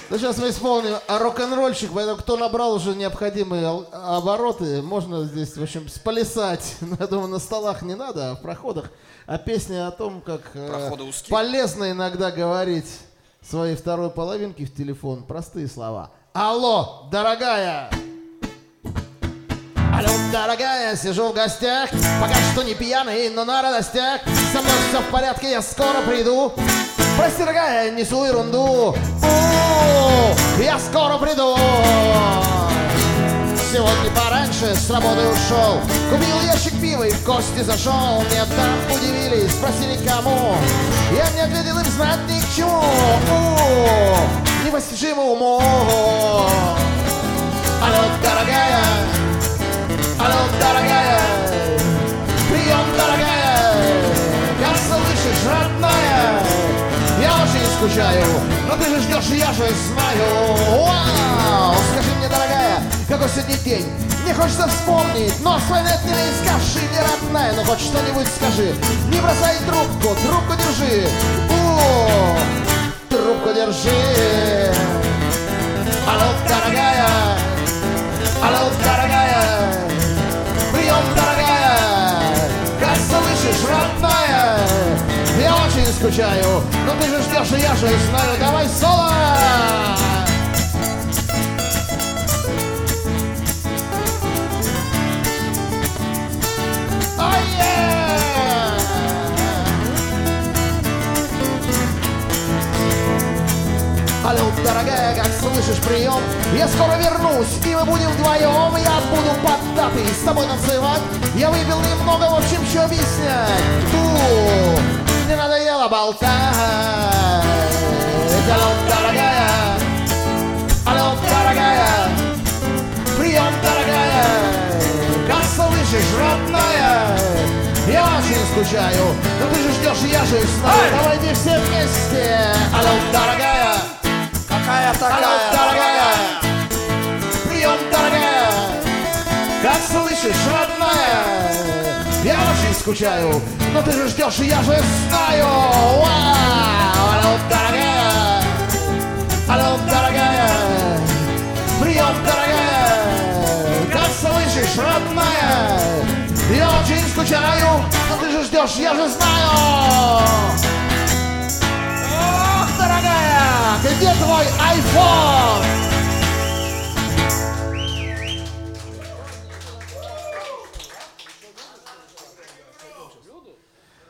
Ну, сейчас мы исполним рок-н-ролльщик, поэтому кто набрал уже необходимые обороты, можно здесь, в общем, сплясать. Я думаю, на столах не надо, а в проходах. А песня о том, как полезно иногда говорить своей второй половинке в телефон простые слова. Алло, дорогая! Алло, дорогая, сижу в гостях, пока что не пьяный, но на радостях. Со мной все в порядке, я скоро приду. Прости, дорогая, несу ерунду. Я скоро приду. Сегодня пораньше с работы ушел, купил ящик пива и в гости зашел. Мне там удивились, спросили кому. Я не ответил им знать ни к чему. Непостижимо уму. Алло, дорогая. Алло, дорогая. Прием, дорогая. Как слышишь, родная? Я очень скучаю, но ты же ждешь, и я же знаю. Вау! Скажи мне, дорогая, какой сегодня день? Мне хочется вспомнить, но вспоминать не лень. Скажи мне, родная, ну хоть что-нибудь скажи. Не бросай трубку, трубку держи. Трубку держи. Алло, дорогая. Алло, дорогая. Прием, дорогая. Как слышишь, родная? Я очень скучаю, но ты же ждешь, и я же знаю. Давай соло! Алло, дорогая, как слышишь, прием? Я скоро вернусь, и мы будем вдвоем. Я буду под датой с тобой танцевать. Я выпил немного, в общем, что объяснять. Не надоело болтать. Алло, дорогая. Алло, дорогая. Прием, дорогая. Как слышишь, родная? Я очень скучаю, но ты же ждешь, и я же знаю. Давайте все вместе. Алло, дорогая. Какая такая? Алло, дорогая. Прием, дорогая. Как слышишь, родная? Я очень скучаю, но ты же ждешь, и я же знаю. Вау! Алло, дорогая. Алло, дорогая. Прием, дорогая. Как слышишь, родная? Я очень скучаю, но ты же ждешь, я же знаю. Ох, дорогая, где твой iPhone?